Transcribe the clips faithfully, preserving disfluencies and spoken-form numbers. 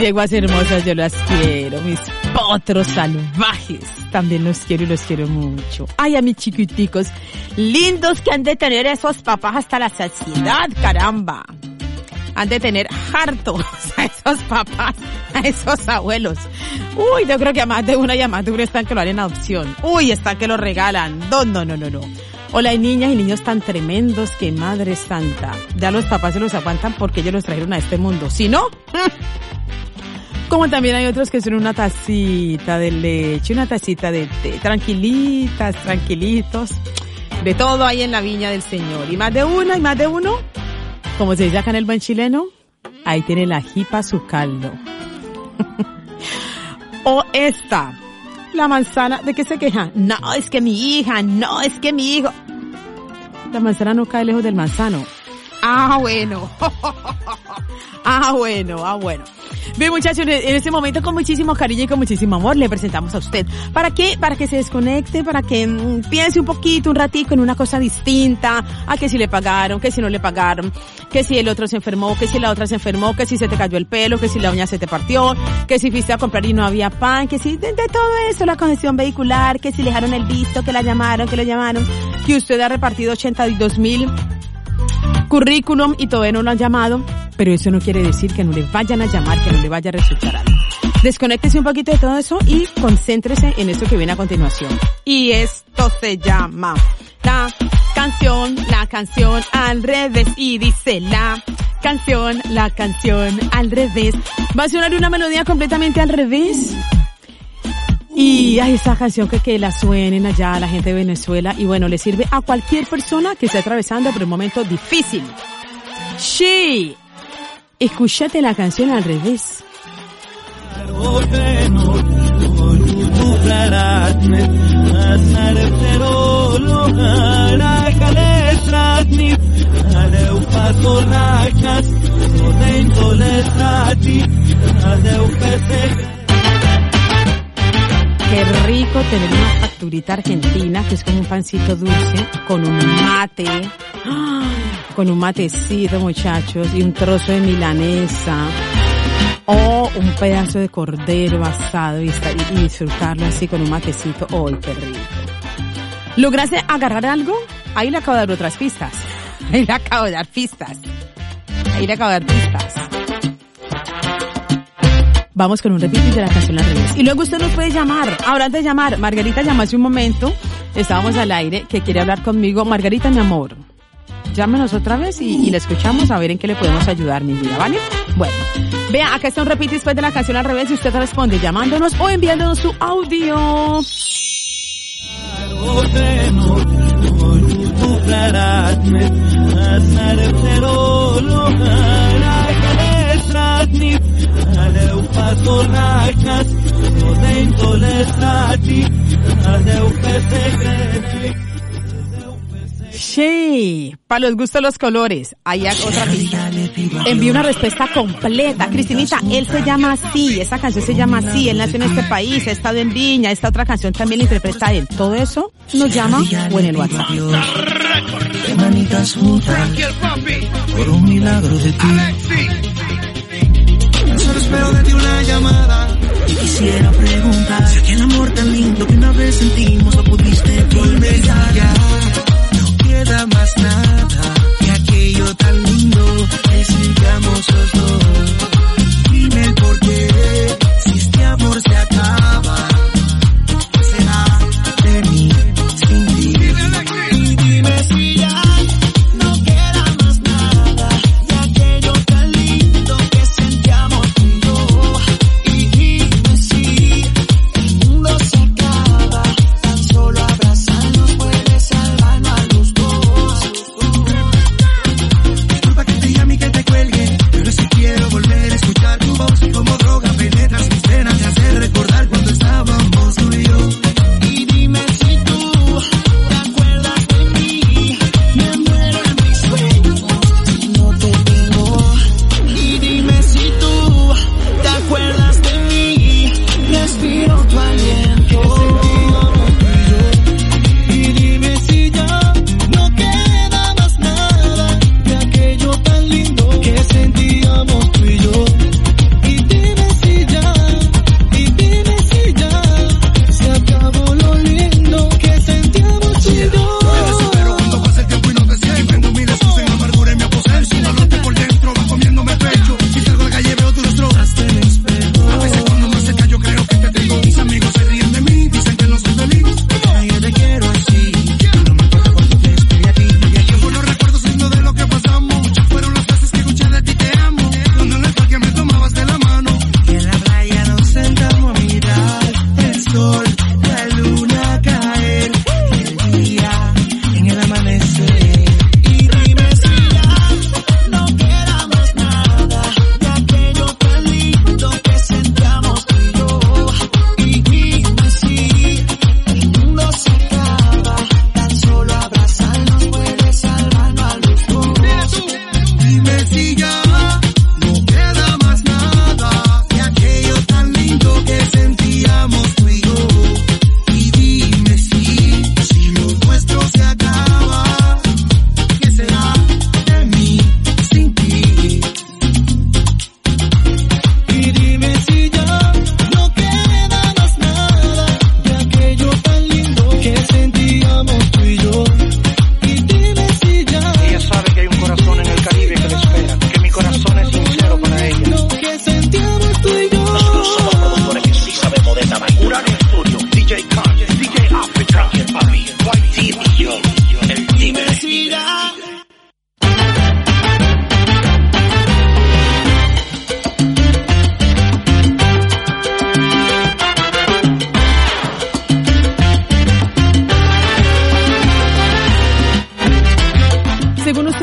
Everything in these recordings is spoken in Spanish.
yeguas hermosas, yo las quiero. Mis potros salvajes, también los quiero y los quiero mucho. Ay, a mis chiquiticos, lindos que han de tener esos papás hasta la saciedad, caramba. Han de tener hartos a esos papás, a esos abuelos. Uy, yo creo que a más de una y a más de uno están que lo harán en adopción. Uy, están que lo regalan. No, no, no, no, no. Hola, hay niñas y niños tan tremendos que madre santa. Ya los papás se los aguantan porque ellos los trajeron a este mundo. Si no, como también hay otros que son una tacita de leche, una tacita de té, tranquilitas, tranquilitos. De todo hay en la viña del Señor. Y más de una y más de uno, como se dice acá en el buen chileno, ahí tiene la jipa su caldo. O esta, la manzana, ¿de qué se queja? No, es que mi hija, no, es que mi hijo. La manzana no cae lejos del manzano. Ah, bueno. Ah, bueno, ah, bueno. Bien, muchachos, en este momento con muchísimo cariño y con muchísimo amor le presentamos a usted. ¿Para qué? Para que se desconecte, para que mmm, piense un poquito, un ratico en una cosa distinta, a que si le pagaron, que si no le pagaron, que si el otro se enfermó, que si la otra se enfermó, que si se te cayó el pelo, que si la uña se te partió, que si fuiste a comprar y no había pan, que si de, de todo eso, la congestión vehicular, que si le dejaron el visto, que la llamaron, que lo llamaron, que usted ha repartido ochenta y dos mil currículum y todavía no lo han llamado, pero eso no quiere decir que no le vayan a llamar, que no le vaya a resultar algo. Desconéctese un poquito de todo eso y concéntrese en eso que viene a continuación. Y esto se llama la canción, la canción al revés, y dice la canción, la canción al revés. Va a sonar una melodía completamente al revés. Y hay esa canción que, que la suenen allá a la gente de Venezuela y bueno, le sirve a cualquier persona que esté atravesando por un momento difícil. Sí, escúchate la canción al revés. Qué rico tener una facturita argentina, que es como un pancito dulce, con un mate, ¡ah! Con un matecito, muchachos, y un trozo de milanesa, o un pedazo de cordero asado, y, estar, y disfrutarlo así con un matecito. ¡Ay, qué rico! ¿Lograste agarrar algo? Ahí le acabo de dar otras pistas. Ahí le acabo de dar pistas. Ahí le acabo de dar pistas. Vamos con un repeat de la canción al revés. Y luego usted nos puede llamar. Ahora antes de llamar, Margarita llamó hace un momento. Estábamos al aire, que quiere hablar conmigo. Margarita, mi amor, llámenos otra vez y, y la escuchamos a ver en qué le podemos ayudar, mi vida, ¿vale? Bueno, vea, acá está un repeat después de la canción al revés y usted responde llamándonos o enviándonos su audio. Sí, para los gustos los colores. Hay otra pista. Envío una respuesta completa. Cristinita, él se llama así, esta canción se llama así, él nació en este país, ha estado en Viña, esta otra canción también la interpreta él. Todo eso nos llama o en el WhatsApp. Por un milagro de ti. Solo espero de ti una llamada y quisiera preguntar si aquel amor tan lindo que una vez sentimos lo pudiste olvidar. Ya no queda más nada que aquello tan lindo que sentíamos los dos. Dime el por qué, si este amor se acaba, ¿qué será de mí sin ti? Y dime si ya no queda más nada de aquello tan lindo que sentíamos tú y yo. Y dime si el mundo se acaba, tan solo abrazarnos puede salvarnos.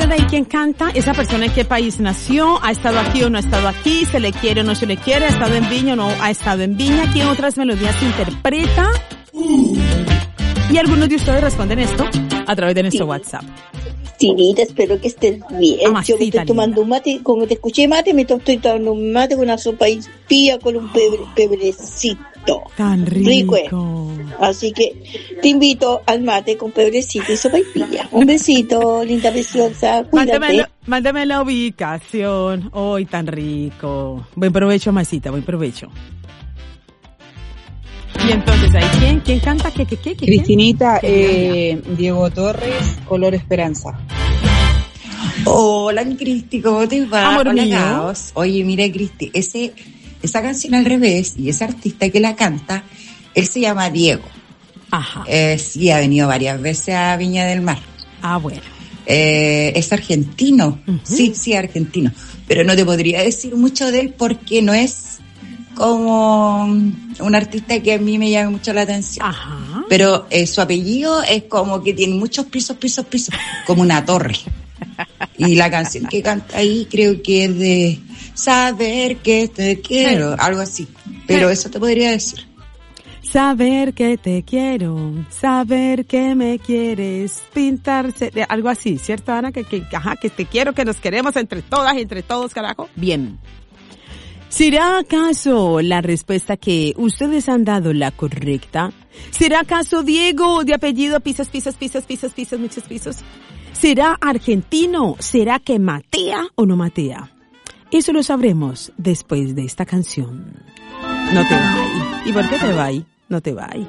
persona de ahí quien canta, esa persona en qué país nació, ha estado aquí o no ha estado aquí, se le quiere o no se le quiere, ha estado en Viña o no ha estado en Viña, qué otras melodías interpreta. Y algunos de ustedes responden esto a través de nuestro sí. WhatsApp. Chinita, espero que estés bien. Amacita, yo me estoy tomando un mate, como te escuché mate, me estoy tomando un mate con una sopa pía con un pebre, pebrecito. Tan rico. rico eh. Así que te invito al mate con pebrecito y sopa y pilla. Un besito, linda preciosa. Cuídate. Mándame, mándame la ubicación. Hoy oh, tan rico. Buen provecho, Masita, buen provecho. Y entonces, ¿ahí quién? ¿Quién canta? ¿Qué, qué, qué? qué Cristinita, eh, Diego Torres, Color Esperanza. Hola, mi Cristi, ¿cómo te va? Amor Hola, mío. Caos. Oye, mira, Cristi, ese, esa canción al revés y ese artista que la canta, él se llama Diego. Ajá. Eh, sí, ha venido varias veces a Viña del Mar. Ah, bueno. Eh, es argentino. Uh-huh. Sí, sí, argentino. Pero no te podría decir mucho de él porque no es como un artista que a mí me llama mucho la atención. Ajá. Pero eh, su apellido es como que tiene muchos pisos, pisos, pisos, como una torre. Y la canción que canta ahí creo que es de Saber que te quiero, sí. algo así. Pero sí. eso te podría decir. Saber que te quiero, saber que me quieres, pintarse, algo así, ¿cierto, Ana? Que, que, ajá, que te quiero, que nos queremos entre todas y entre todos, carajo. Bien. ¿Será acaso la respuesta que ustedes han dado la correcta? ¿Será acaso Diego de apellido pisos, pisos, pisos, pisos, pisos, muchos pisos? ¿Será argentino? ¿Será que matea o no matea? Eso lo sabremos después de esta canción. No te vayas. ¿Y por qué te vayas? No te vayas.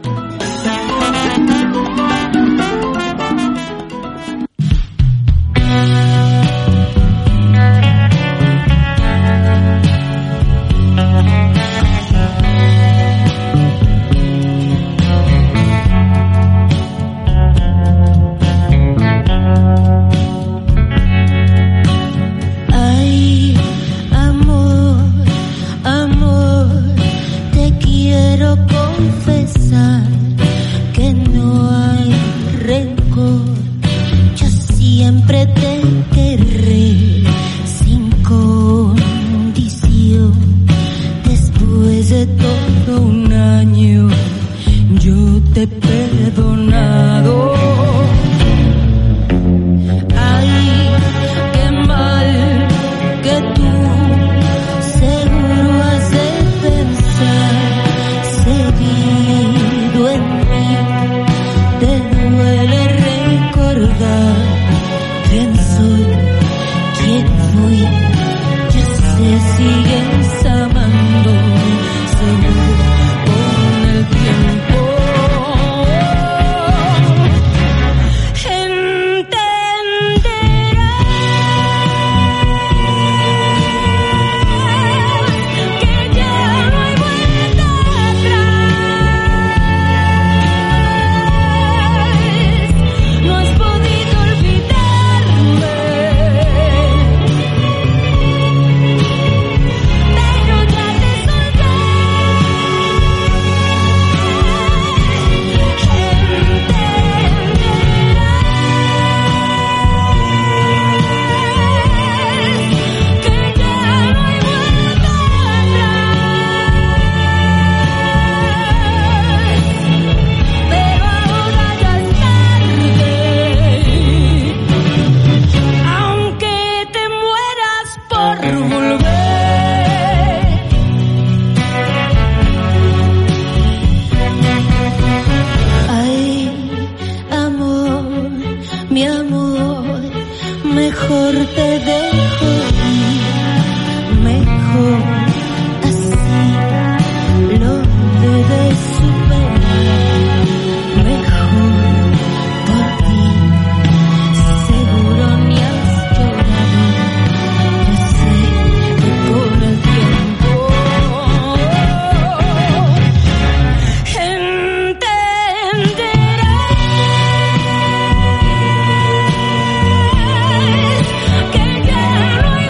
Que ya no hay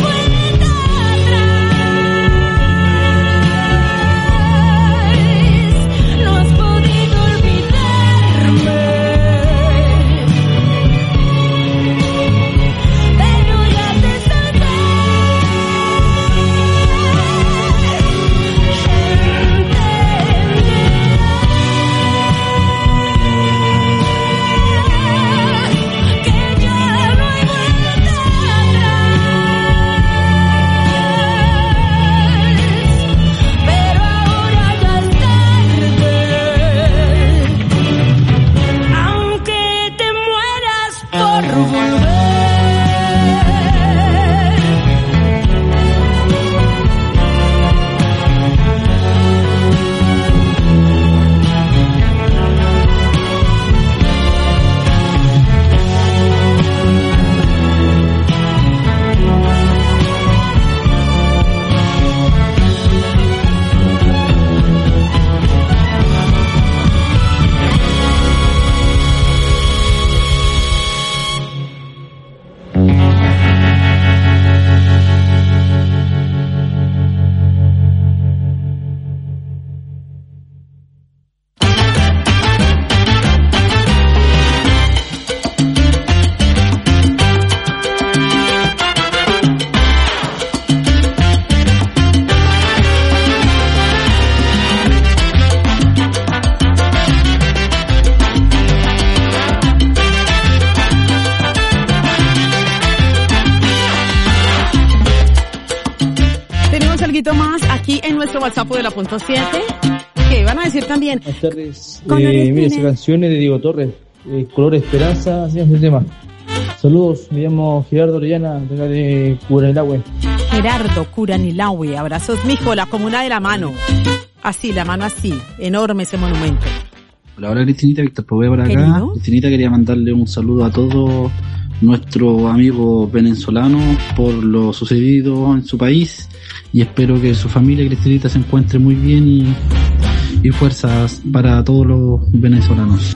aquí en nuestro WhatsApp de la punto siete. ¿Qué van a decir también? Buenas tardes. Eh, mire, esa canción es de Diego Torres, eh, Color Esperanza, así es el tema. Saludos, me llamo Gerardo Orellana, de acá de Curanilahue. Gerardo Curanilahue, abrazos, mijo, la comuna de la mano. Así, la mano así, enorme ese monumento. Hola, hola Cristinita, Víctor Poveda por acá. ¿Querido? Cristinita, quería mandarle un saludo a todos nuestros amigos venezolanos por lo sucedido en su país y espero que su familia, Cristinita, se encuentre muy bien y, y fuerzas para todos los venezolanos.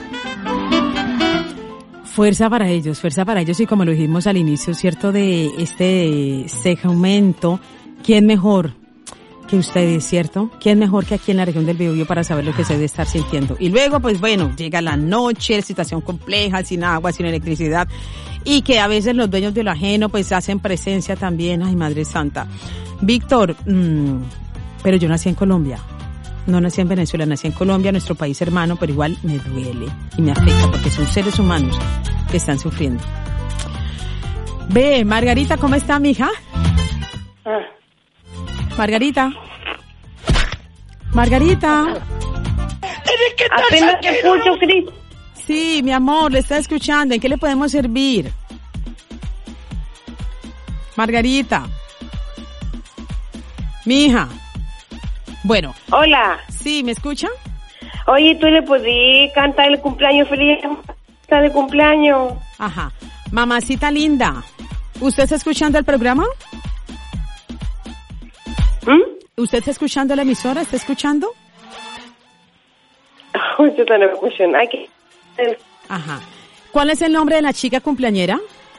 Fuerza para ellos, fuerza para ellos y como lo dijimos al inicio, ¿cierto? De este segmento, ¿quién mejor que ustedes, cierto? ¿Quién mejor que aquí en la región del Biobío para saber lo que se debe estar sintiendo? Y luego, pues bueno, llega la noche, situación compleja, sin agua, sin electricidad, y que a veces los dueños de lo ajeno, pues hacen presencia también. Ay, Madre Santa. Víctor, mmm, pero yo nací en Colombia. No nací en Venezuela, nací en Colombia, nuestro país hermano, pero igual me duele y me afecta porque son seres humanos que están sufriendo. Ve, Margarita, ¿cómo está, mija? Ah. Margarita. Margarita. Apenas te escucho, Cris. Sí, mi amor, le está escuchando. ¿En qué le podemos servir? Margarita. Mija. Bueno. Hola. Sí, ¿me escucha? Oye, ¿tú le podías cantar el cumpleaños feliz de cumpleaños? Ajá. Mamacita linda, ¿usted está escuchando el programa? ¿Mm? ¿Usted está escuchando la emisora? ¿Está escuchando? Oh, yo no escucho. Hay que... Ajá. ¿Cuál es el nombre de la chica cumpleañera?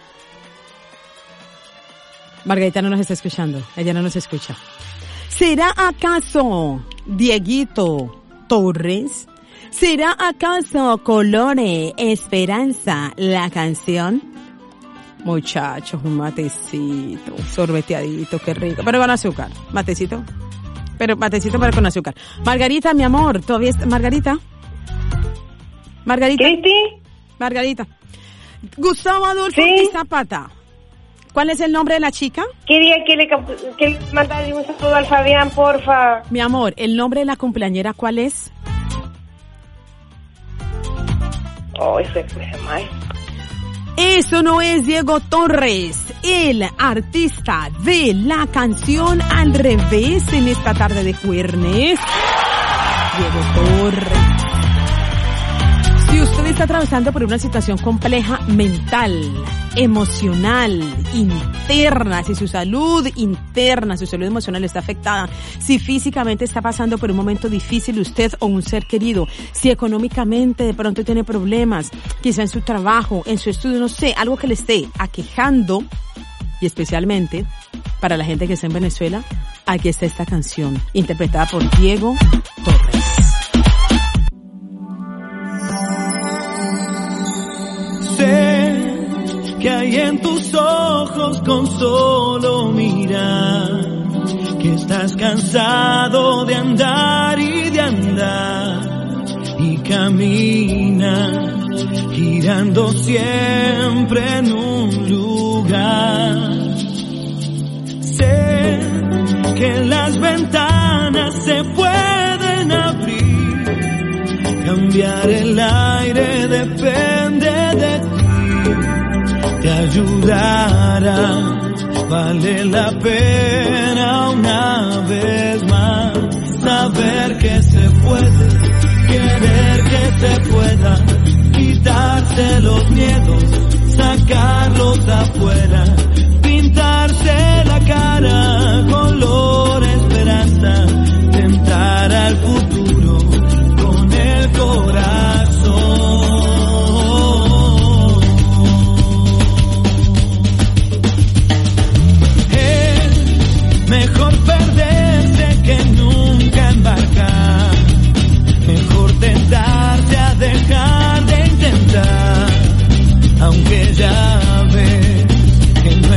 Margarita no nos está escuchando. Ella no nos escucha. ¿Será acaso Dieguito Torres? ¿Será acaso Colore Esperanza la canción? Muchachos, un matecito, sorbeteadito, qué rico. Pero con azúcar, matecito. Pero matecito pero con azúcar. Margarita, mi amor, todavía está... Margarita. Margarita. ¿Cristi? Margarita. Gustavo Adolfo ¿Sí? Zapata. ¿Cuál es el nombre de la chica? Quería que le, que le mandara un saludo al Fabián, porfa. Mi amor, ¿el nombre de la cumpleañera cuál es? Oh, eso es mal. Eso no es Diego Torres, el artista de la canción Al Revés en esta tarde de jueves. Diego Torres. Si usted está atravesando por una situación compleja mental, emocional, interna, si su salud interna, su salud emocional está afectada, si físicamente está pasando por un momento difícil usted o un ser querido, si económicamente de pronto tiene problemas, quizá en su trabajo, en su estudio, no sé, algo que le esté aquejando, y especialmente para la gente que está en Venezuela, aquí está esta canción, interpretada por Diego Torres. Sé que hay en tus ojos con solo mirar, que estás cansado de andar y de andar, y camina girando siempre en un lugar. Sé que las ventanas se pueden abrir, cambiar el aire depende de ti. Te ayudará, vale la pena una vez más saber que se puede, querer que se pueda, quitarse los miedos, sacarlos afuera, pintarse la cara color esperanza, tentar al futuro con el corazón. Mejor perderse que nunca embarcar, mejor tentarse a dejar de intentar, aunque ya ves que no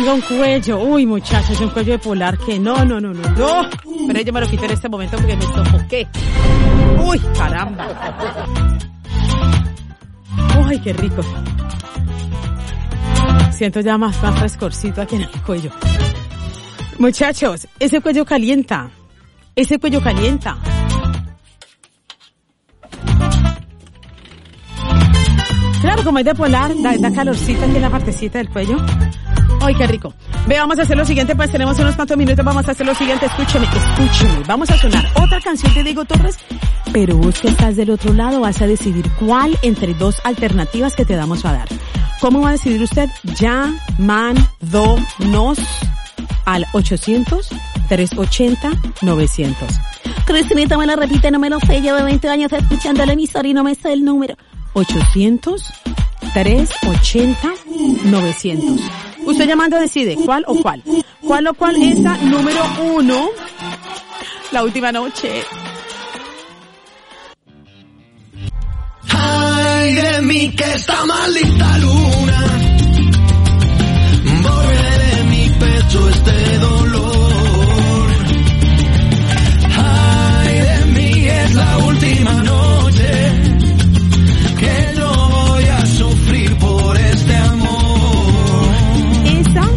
tengo un cuello. Uy, muchachos, un cuello de polar que no, no, no, no, no. Pero yo me lo quito en este momento porque me sofoqué. Uy, caramba. Uy, qué rico. Siento ya más, más frescorcito aquí en el cuello. Muchachos, ese cuello calienta. Ese cuello calienta. Claro, como es de polar, da, da calorcita aquí en la partecita del cuello. ¡Ay, qué rico! Ve, vamos a hacer lo siguiente, pues tenemos unos cuantos minutos, vamos a hacer lo siguiente. Escúcheme, escúcheme. Vamos a sonar otra canción de Diego Torres, pero vos que estás del otro lado vas a decidir cuál entre dos alternativas que te vamos a dar. ¿Cómo va a decidir usted? Llamándonos al ochocientos, trescientos ochenta, novecientos. Cristinita me lo repite, no me lo sé, llevo veinte años escuchando el emisor y no me sé el número. ochocientos, trescientos ochenta, novecientos. Usted llamando decide cuál o cuál. ¿Cuál o cuál? Esa número uno. La última noche. Ay de mí que esta maldita luna borre de mi pecho este dolor. Ay de mí es la última noche que yo voy a sufrir por este amor. Esa,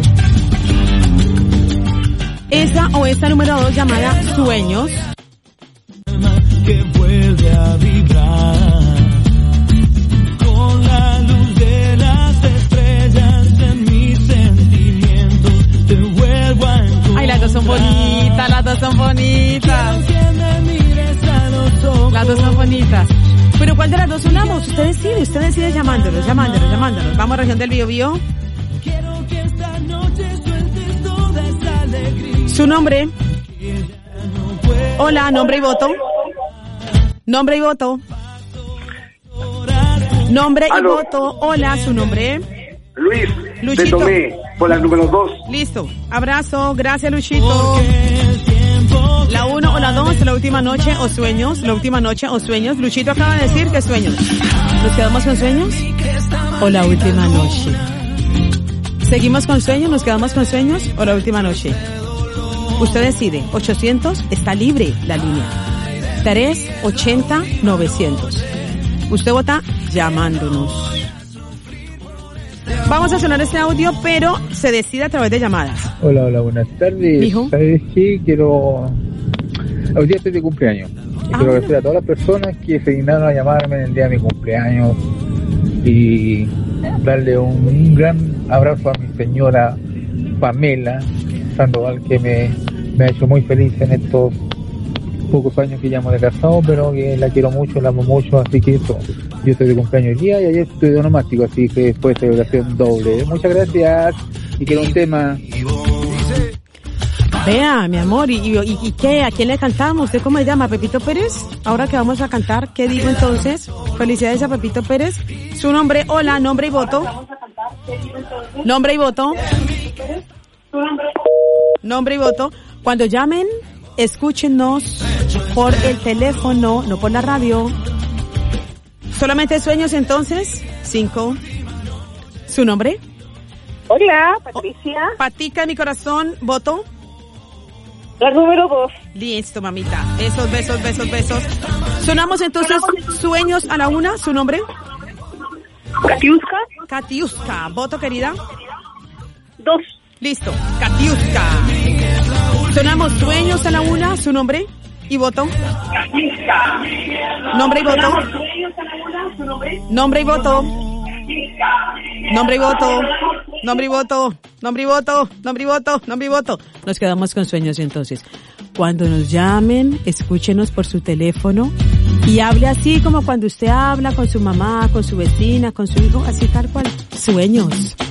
esa o esta número dos llamada Sueños. Que vuelve a vibrar con la luz de las estrellas en mis sentimientos. Te vuelvo a encontrar. Ay, las dos son bonitas, las dos son bonitas. Quiero que me mires a los ojos. Las dos son bonitas. Pero ¿cuál de las dos sonamos? Usted decide, usted decide llamándolos, llamándolos, llamándolos. Vamos a región del Biobío. Quiero que esta noche sueltes toda esa alegría. Su nombre. Hola, nombre y voto. Nombre y voto. Nombre y Aló. voto. Hola, su nombre. Luis, Luchito. te tomé por la número dos. Listo. Abrazo. Gracias, Luchito. La uno o la dos, la última noche o sueños. La última noche o sueños. Luchito acaba de decir que sueños. ¿Nos quedamos con sueños? ¿O la última noche? ¿Seguimos con sueños? ¿Nos quedamos con sueños? ¿O la última noche? Usted decide. ochocientos, está libre la línea. trescientos ochenta, novecientos. Usted vota llamándonos. Vamos a sonar este audio, pero se decide a través de llamadas. Hola, hola, buenas tardes. ¿Mijo? ¿Sabes qué? Quiero... Hoy día estoy de cumpleaños. Y Ah, quiero bueno. agradecer a todas las personas que se dignaron a llamarme en el día de mi cumpleaños y darle un, un gran abrazo a mi señora Pamela Sandoval, que me, me ha hecho muy feliz en estos pocos años que llevamos de casado, pero que la quiero mucho, la amo mucho, así que eso. Yo estoy de cumpleaños hoy día y ayer estoy de onomástico, así que fue celebración doble. Muchas gracias y quiero un tema. Vea, mi amor, ¿y, y, y qué? ¿A quién le cantamos? ¿Usted cómo se llama? ¿Pepito Pérez? Ahora que vamos a cantar, ¿qué digo entonces? Felicidades a Pepito Pérez. Su nombre, hola, nombre y voto. Nombre y voto. Nombre y voto. Cuando llamen, escúchenos por el teléfono, no por la radio. Solamente sueños entonces. Cinco. ¿Su nombre? Hola, Patricia. Patica, mi corazón, voto. La número dos. Listo, mamita. Besos, besos, besos, besos. Sonamos entonces sueños a la una. ¿Su nombre? Katiuska. Katiuska. ¿Voto, querida? Dos. Listo. Katiuska. Sonamos sueños a la una. ¿Su nombre? ¿Y voto? Nombre y voto. Nombre y voto. Nombre y voto. Nombre y voto. Nombre y voto. Nombre y voto. Nombre y voto. Nos quedamos con sueños entonces. Cuando nos llamen, escúchenos por su teléfono y hable así como cuando usted habla con su mamá, con su vecina, con su hijo, así tal cual. Sueños.